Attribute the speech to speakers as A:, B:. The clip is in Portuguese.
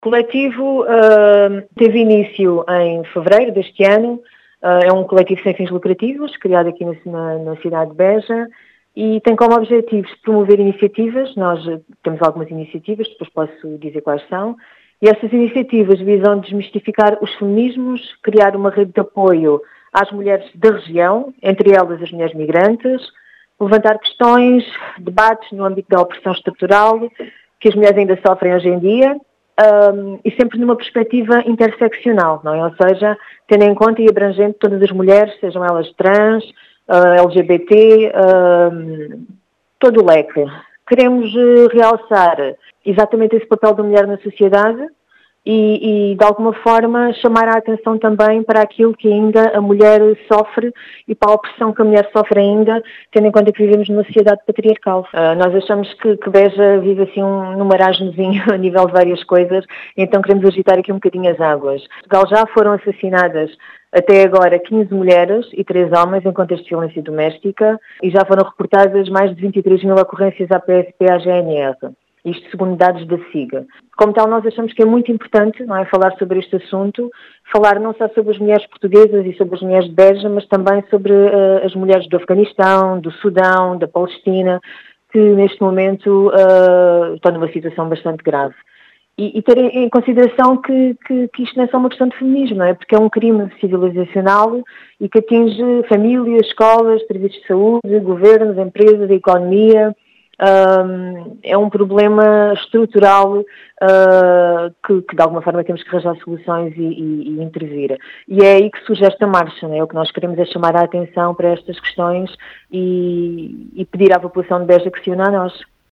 A: O coletivo teve início em fevereiro deste ano. É um coletivo sem fins lucrativos, criado aqui na cidade de Beja, e tem como objetivos promover iniciativas. Nós temos algumas iniciativas, depois posso dizer quais são, e essas iniciativas visam desmistificar os feminismos, criar uma rede de apoio às mulheres da região, entre elas as mulheres migrantes, levantar questões, debates no âmbito da opressão estrutural que as mulheres ainda sofrem hoje em dia, e sempre numa perspectiva interseccional, não é? Ou seja, tendo em conta e abrangendo todas as mulheres, sejam elas trans, LGBT, todo o leque. Queremos realçar exatamente esse papel da mulher na sociedade e, de alguma forma, chamar a atenção também para aquilo que ainda a mulher sofre e para a opressão que a mulher sofre ainda, tendo em conta que vivemos numa sociedade patriarcal. Nós achamos que Beja vive assim num marasmozinho a nível de várias coisas, então queremos agitar aqui um bocadinho as águas. Em Portugal já foram assassinadas até agora 15 mulheres e 3 homens em contexto de violência doméstica e já foram reportadas mais de 23 mil ocorrências à PSP e à GNR. Isto segundo dados da SIGA. Como tal, nós achamos que é muito importante, não é, falar sobre este assunto, falar não só sobre as mulheres portuguesas e sobre as mulheres de Beja, mas também sobre as mulheres do Afeganistão, do Sudão, da Palestina, que neste momento estão numa situação bastante grave. E ter em consideração que isto não é só uma questão de feminismo, não é? Porque é um crime civilizacional e que atinge famílias, escolas, serviços de saúde, governos, empresas, economia. É um problema estrutural que de alguma forma temos que arranjar soluções e intervir. E é aí que surge esta marcha, não é? O que nós queremos é chamar a atenção para estas questões e pedir à população de Beja que se una a nós.